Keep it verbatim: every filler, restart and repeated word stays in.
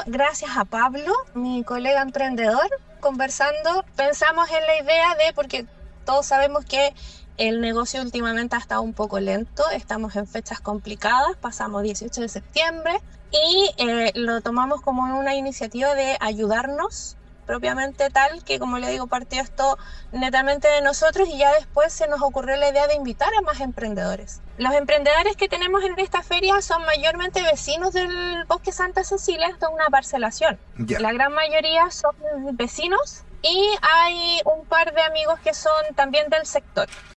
gracias a Pablo, mi colega emprendedor, conversando, pensamos en la idea de, porque todos sabemos que el negocio últimamente ha estado un poco lento, estamos en fechas complicadas, pasamos dieciocho de septiembre y eh, lo tomamos como una iniciativa de ayudarnos propiamente tal, que como le digo, partió esto netamente de nosotros y ya después se nos ocurrió la idea de invitar a más emprendedores. Los emprendedores que tenemos en esta feria son mayormente vecinos del Bosque Santa Cecilia, esto es una parcelación. Ya. La gran mayoría son vecinos y hay un par de amigos que son también del sector.